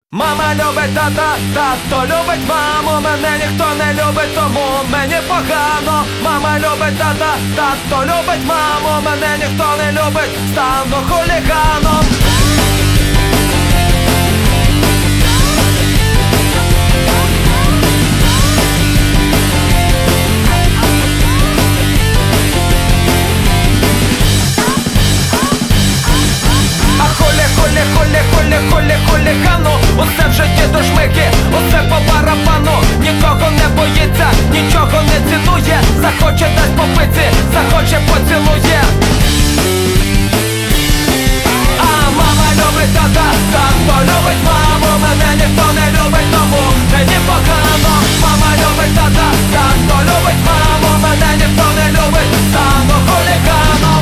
Мама любить тата, тато любить маму. Мене ніхто не любить, тому мені погано. Мама любить тата, тато любить маму. Мене ніхто не любить, стану хуліганом. Хулігану, усе в житті до жмики, усе по барабану. Нікого не боїться, нічого не цінує. Захоче дасть по пиці, захоче поцілує. А мама любить тата, тато любить маму. Мене ніхто не любить, тому мені погано. Мама любить тата, тато любить маму. Мене ніхто не любить, стану хуліганом.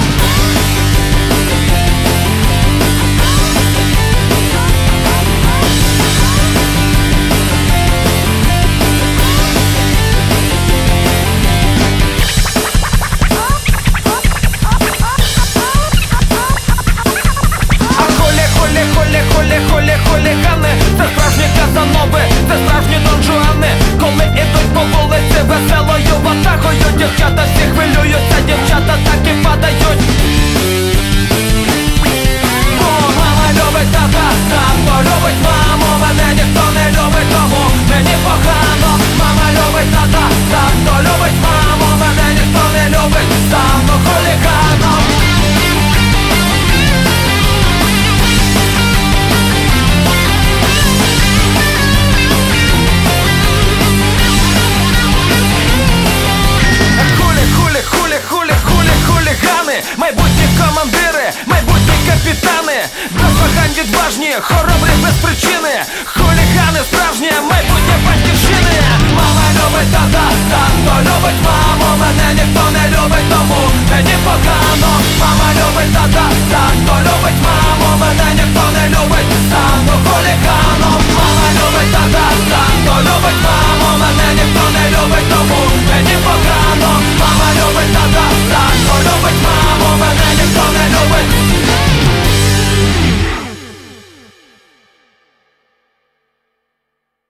Хулігани, це справжні казанови, це справжні донжуани. Коли ідуть по вулиці веселою ватагою, дівчата всі хвилюються, дівчата так і падають. О, мама любить тата, тато любить маму. Мене ніхто не любить, тому мені погано. Мама любить тата, тато любить маму. Мене ніхто не любить, стану хуліганом. Хулігани, майбутні командири, майбутні капітани, без вагань відважні, хоробрі без причини.